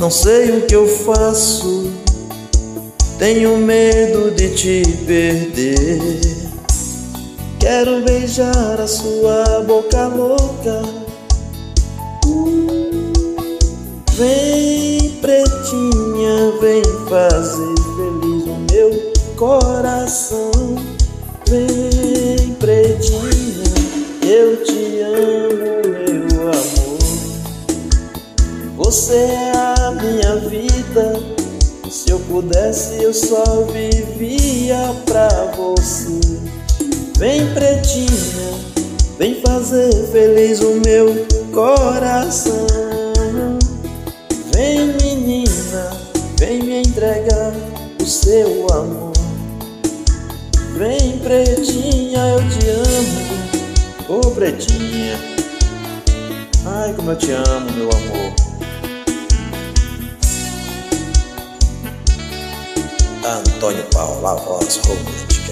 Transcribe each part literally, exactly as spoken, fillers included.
Não sei o que eu faço, tenho medo de te perder. Quero beijar a sua boca louca. Vem, pretinha, vem fazer feliz o meu coração. Vem, pretinha, eu te amo, meu amor. Você é a minha vida. Se eu pudesse, eu só vivia pra você. Vem, pretinha, vem fazer feliz o meu coração. Vem, menina, vem me entregar o seu amor. Vem, pretinha, eu te amo. Ô, pretinha, ai como eu te amo, meu amor. Antônio Paulo, a voz romântica.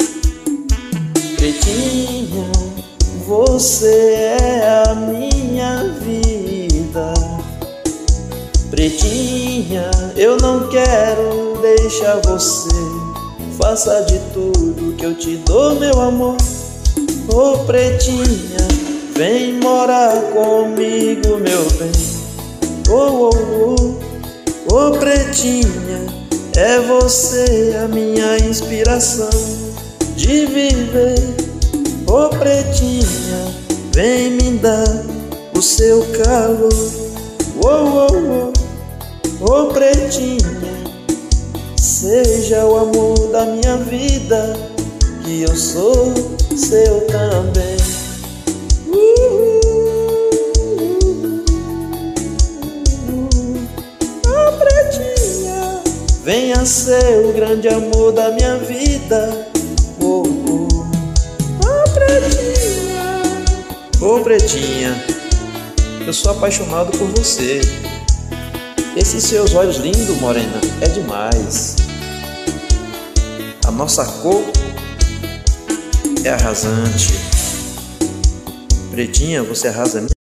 Pretinha, você é a minha vida. Pretinha, eu não quero deixar você. Faça de tudo que eu te dou, meu amor. Ô, oh, pretinha, vem morar comigo, meu bem. Oh, oh, oh, oh, pretinha, é você a minha inspiração de viver. Ô, oh, pretinha, vem me dar o seu calor. Oh, oh, oh, oh, pretinha, seja o amor da minha vida, que eu sou seu também. uh, Oh, pretinha, venha ser o grande amor da minha vida. Oh, oh, oh, pretinha. Oh, pretinha, eu sou apaixonado por você. Esses seus olhos lindos, morena, é demais. A nossa cor é arrasante. Pretinha, você arrasa mesmo.